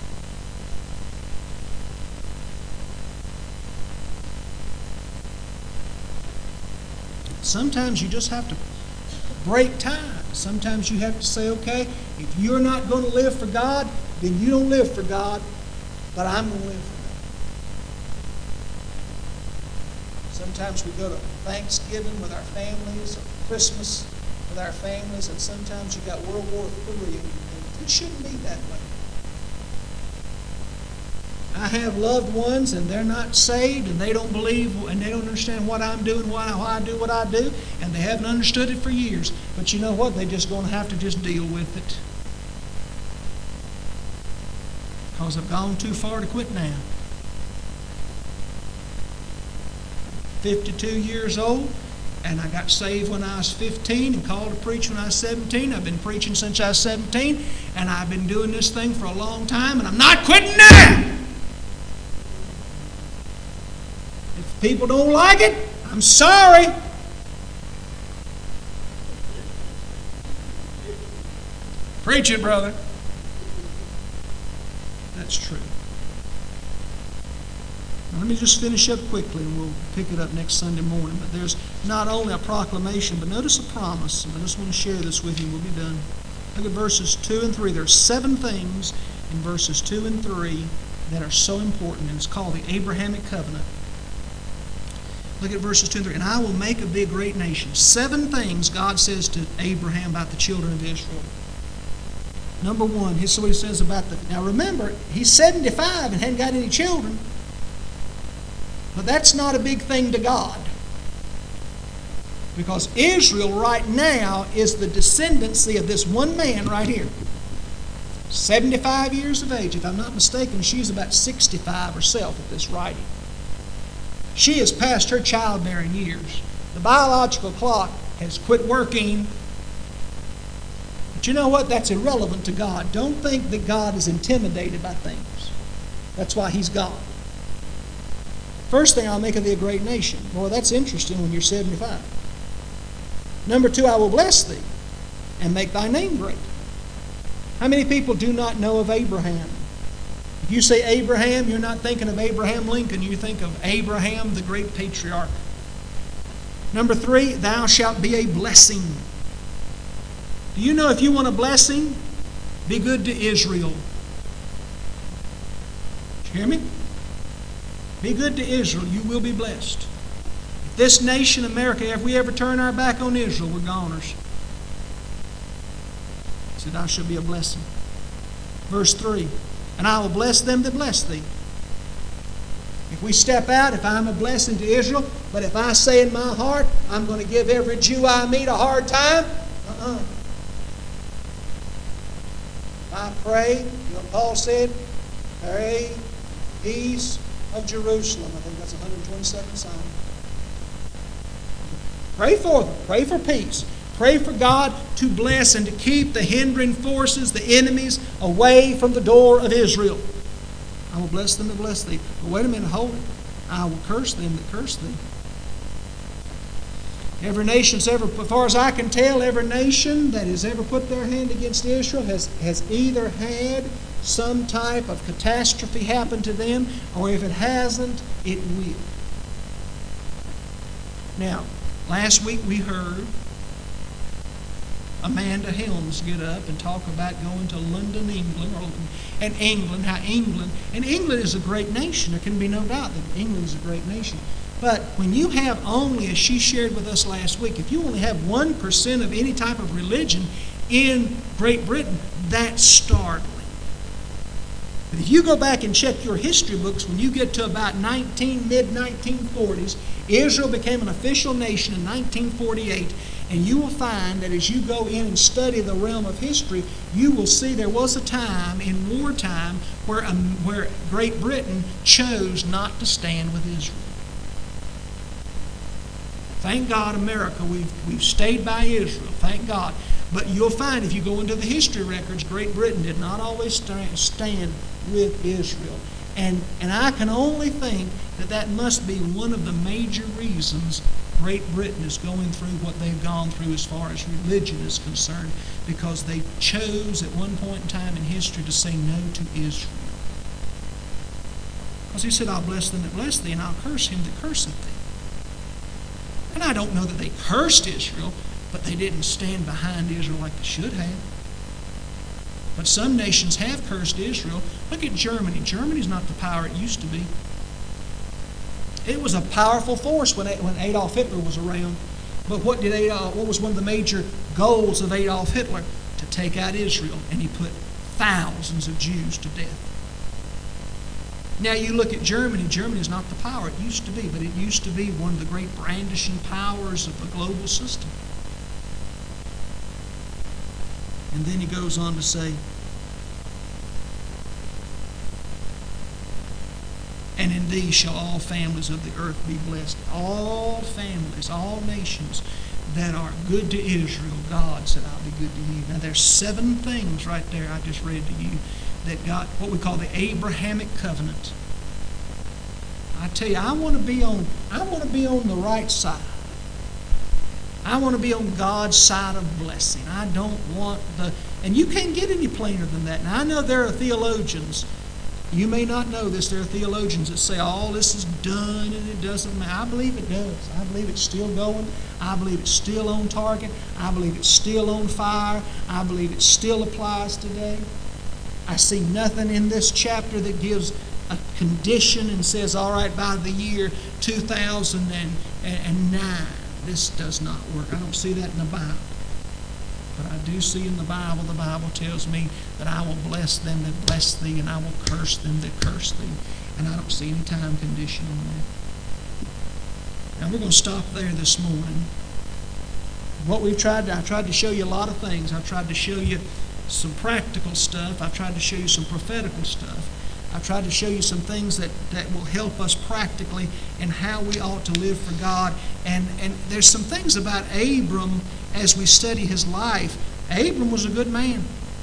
Sometimes you just have to break ties. Sometimes you have to say, okay, if you're not going to live for God, then you don't live for God, but I'm going to live for God. Sometimes we go to Thanksgiving with our families, or Christmas with our families, and sometimes you got World War III, and it shouldn't be that way. I have loved ones, and they're not saved, and they don't believe, and they don't understand what I'm doing, why I do what I do, and they haven't understood it for years. But you know what? They're just going to have to just deal with it. Because I've gone too far to quit now. 52 years old, and I got saved when I was 15 and called to preach when I was 17. I've been preaching since I was 17, and I've been doing this thing for a long time, and I'm not quitting now. If people don't like it, I'm sorry. Preach it, brother. That's true. Now, let me just finish up quickly, and we'll pick it up next Sunday morning. But there's not only a proclamation, but notice a promise. And I just want to share this with you, and we'll be done. Look at verses 2 and 3. There are 7 things in verses 2 and 3 that are so important, and it's called the Abrahamic covenant. Look at verses 2 and 3. "And I will make of thee a great nation." 7 things God says to Abraham about the children of Israel. Number 1, here's what he says about now remember, he's 75 and hadn't got any children. But that's not a big thing to God. Because Israel right now is the descendancy of this one man right here. 75 years of age. If I'm not mistaken, she's about 65 herself at this writing. She has passed her childbearing years. The biological clock has quit working. But you know what? That's irrelevant to God. Don't think that God is intimidated by things. That's why He's God. First thing, I'll make of thee a great nation. Boy, that's interesting when you're 75. Number 2, I will bless thee and make thy name great. How many people do not know of Abraham? If you say Abraham, you're not thinking of Abraham Lincoln. You think of Abraham, the great patriarch. Number 3, thou shalt be a blessing. Do you know if you want a blessing, be good to Israel? Did you hear me? Be good to Israel. You will be blessed. If this nation, America, if we ever turn our back on Israel, we're goners. He said, I shall be a blessing. Verse 3, and I will bless them that bless thee. If we step out, if I'm a blessing to Israel, but if I say in my heart, I'm going to give every Jew I meet a hard time, I pray, Paul said, pray peace of Jerusalem. I think that's 122nd Psalm. Pray for them. Pray for peace. Pray for God to bless and to keep the hindering forces, the enemies, away from the door of Israel. I will bless them that bless thee. But wait a minute, hold it. I will curse them that curse thee. Every nation's ever, as far as I can tell, every nation that has ever put their hand against Israel has either had some type of catastrophe happen to them, or if it hasn't, it will. Now, last week we heard Amanda Helms get up and talk about going to London, England, and England is a great nation. There can be no doubt that England is a great nation. But when you have only, as she shared with us last week, if you only have 1% of any type of religion in Great Britain, that's startling. But if you go back and check your history books, when you get to about mid-1940s, Israel became an official nation in 1948, and you will find that as you go in and study the realm of history, you will see there was a time in wartime where Great Britain chose not to stand with Israel. Thank God, America, we've stayed by Israel. Thank God. But you'll find if you go into the history records, Great Britain did not always stand with Israel. And I can only think that must be one of the major reasons Great Britain is going through what they've gone through as far as religion is concerned, because they chose at one point in time in history to say no to Israel. Because he said, I'll bless them that bless thee, and I'll curse him that curseth thee. And I don't know that they cursed Israel, but they didn't stand behind Israel like they should have. But some nations have cursed Israel. Look at Germany. Germany's not the power it used to be. It was a powerful force when Adolf Hitler was around. But what was one of the major goals of Adolf Hitler? To take out Israel, and he put thousands of Jews to death. Now you look at Germany. Germany is not the power it used to be, but it used to be one of the great brandishing powers of the global system. And then he goes on to say, and in thee shall all families of the earth be blessed. All families, all nations that are good to Israel, God said, I'll be good to you. Now there's 7 things right there I just read to you that got what we call the Abrahamic covenant. I tell you, I want to be on the right side. I want to be on God's side of blessing. I don't want and you can't get any plainer than that. Now I know there are theologians, you may not know this, there are theologians that say all this is done and it doesn't matter. I believe it does. I believe it's still going. I believe it's still on target. I believe it's still on fire. I believe it still applies today. I see nothing in this chapter that gives a condition and says, all right, by the year 2009, this does not work. I don't see that in the Bible. But I do see in the Bible tells me that I will bless them that bless thee, and I will curse them that curse thee. And I don't see any time condition on that. Now we're going to stop there this morning. What I tried to show you a lot of things. I tried to show you some practical stuff. I've tried to show you some prophetical stuff. I've tried to show you some things that will help us practically in how we ought to live for God. And there's some things about Abram as we study his life. Abram was a good man.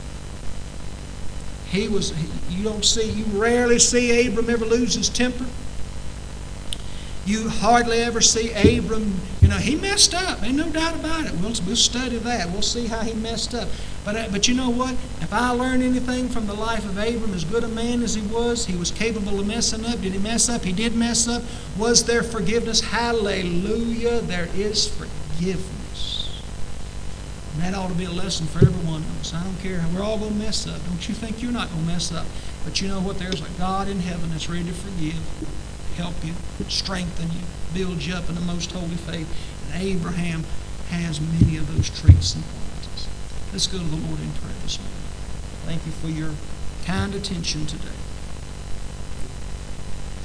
You rarely see Abram ever lose his temper. You hardly ever see Abram, he messed up. Ain't no doubt about it. We'll study that. We'll see how he messed up. But you know what? If I learn anything from the life of Abram, as good a man as he was capable of messing up. Did he mess up? He did mess up. Was there forgiveness? Hallelujah. There is forgiveness. And that ought to be a lesson for every one of us. I don't care. We're all going to mess up. Don't you think you're not going to mess up? But you know what? There's a God in heaven that's ready to forgive, help you, strengthen you, build you up in the most holy faith. And Abraham has many of those traits and qualities. Let's go to the Lord in prayer this morning. Thank you for your kind attention today.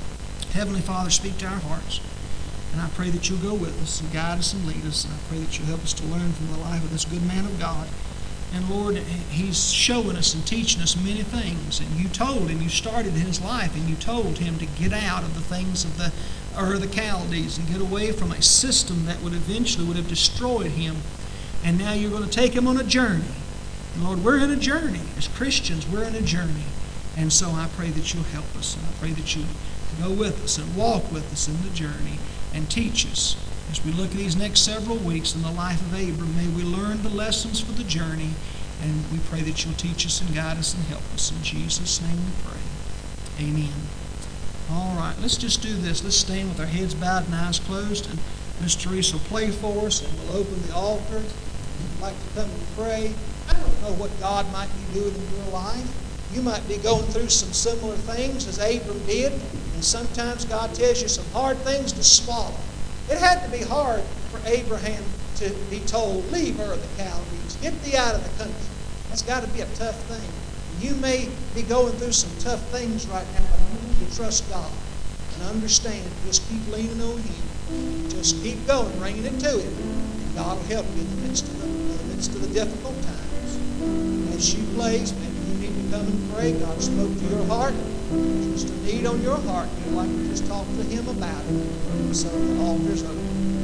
Heavenly Father, speak to our hearts. And I pray that you'll go with us and guide us and lead us. And I pray that you'll help us to learn from the life of this good man of God. And Lord, he's showing us and teaching us many things. And you told him, you started his life, and you told him to get out of the things of the Chaldees and get away from a system that would have destroyed him. And now you're going to take him on a journey. And Lord, we're in a journey. As Christians, we're in a journey. And so I pray that you'll help us. And I pray that you'll go with us and walk with us in the journey and teach us. As we look at these next several weeks in the life of Abram, may we learn the lessons for the journey, and we pray that you'll teach us and guide us and help us. In Jesus' name we pray. Amen. All right, let's just do this. Let's stand with our heads bowed and eyes closed, and Miss Teresa will play for us, and we'll open the altar. If you'd like to come and pray, I don't know what God might be doing in your life. You might be going through some similar things as Abram did, and sometimes God tells you some hard things to swallow. It had to be hard for Abraham to be told, leave Ur of the Chaldees, get thee out of the country. That's got to be a tough thing. You may be going through some tough things right now, but I want you to trust God and understand. Just keep leaning on Him. Just keep going, bringing it to Him, and God will help you in the midst of the difficult times. As she plays, maybe you need to come and pray. God spoke to your heart. Just a need on your heart. You'd like to just talk to Him about it. So the altar's open.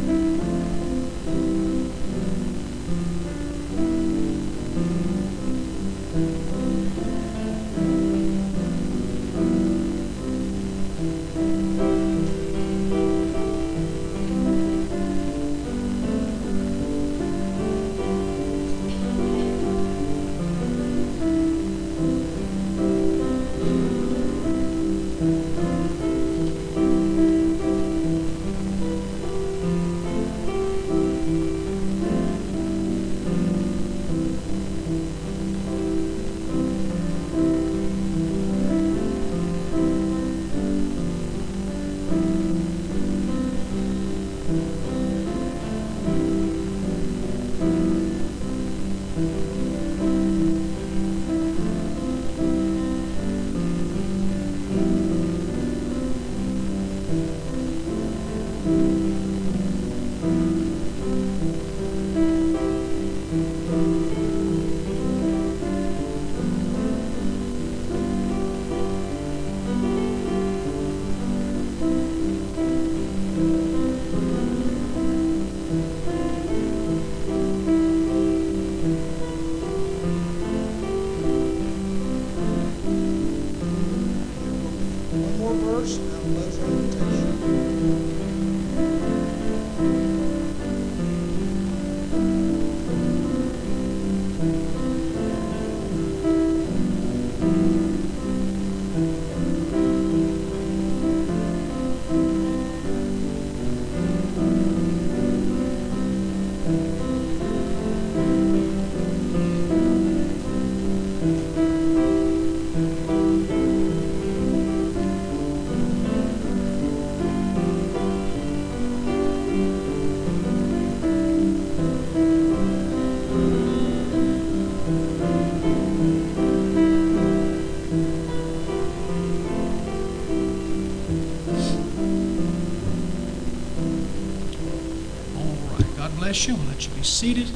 Bless you. We'll let you be seated.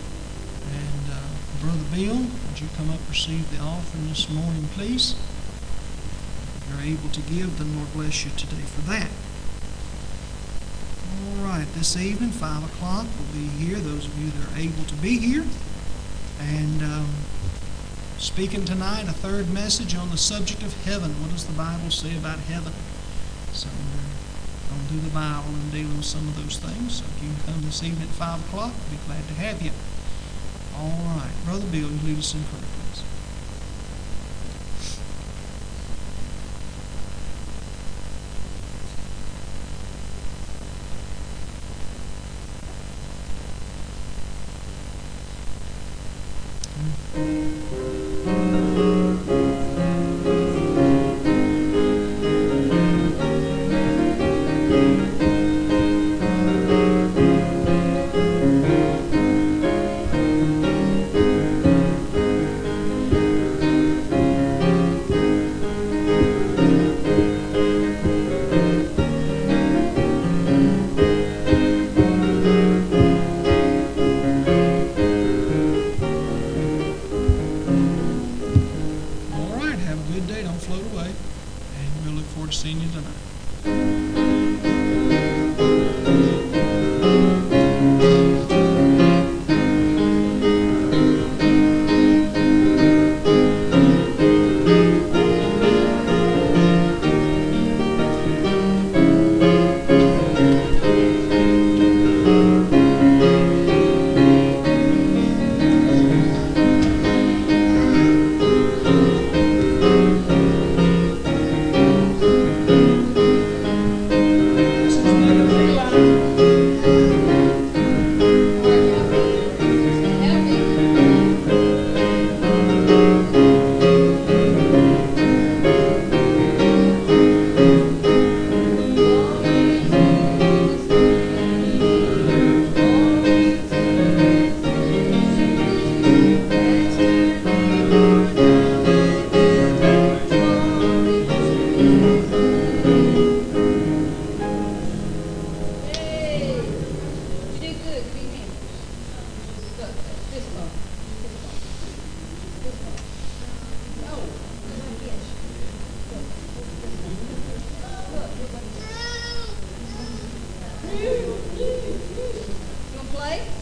And Brother Bill, would you come up and receive the offering this morning, please? If you're able to give, then Lord bless you today for that. All right, this evening, 5 o'clock, we'll be here, those of you that are able to be here. And speaking tonight, a third message on the subject of heaven. What does the Bible say about heaven? So going through the Bible and dealing with some of those things. So if you can come this evening at 5 o'clock, we'll be glad to have you. All right. Brother Bill, you lead us in prayer, please. You want to play?